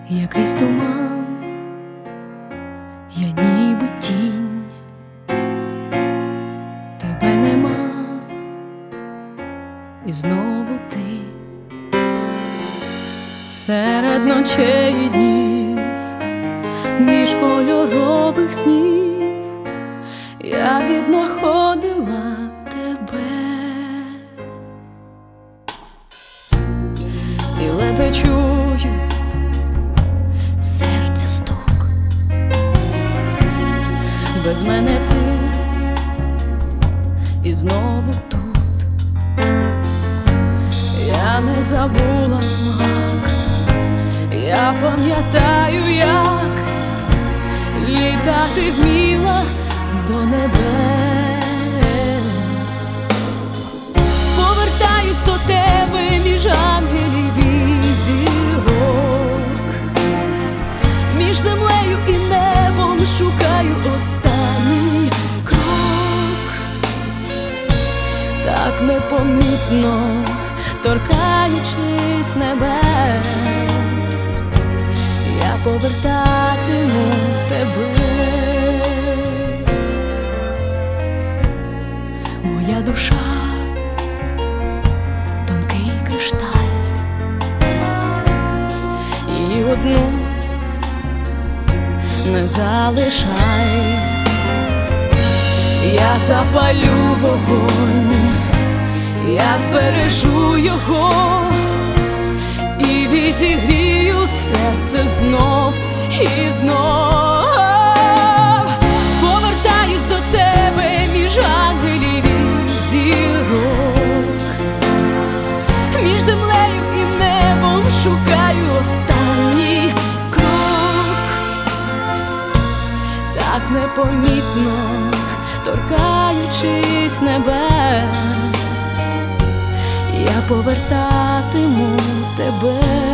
Я крізь туман, я ніби тінь, тебе нема, і знову ти серед ночей і днів, між кольорових снів я віднаходила тебе, і ледве чую серця стук. Без мене ти і знову тут. Я не забула смак, я пам'ятаю, як літати вміла до небес. Повертаюсь до тебе між ангелів і зірок, між землею і небом шукаю останній крок. Так непомітно торкаючись небес, я повертатиму тебе. Моя душа тонкий кришталь, і одну не залишай. Я запалю вогонь, я збережу його і відігрію серце знов і знов. Повертаюсь до тебе між ангелів і зірок, між землею і небом шукаю останній крок. Так непомітно торкаючись небес, я повертатиму тебе.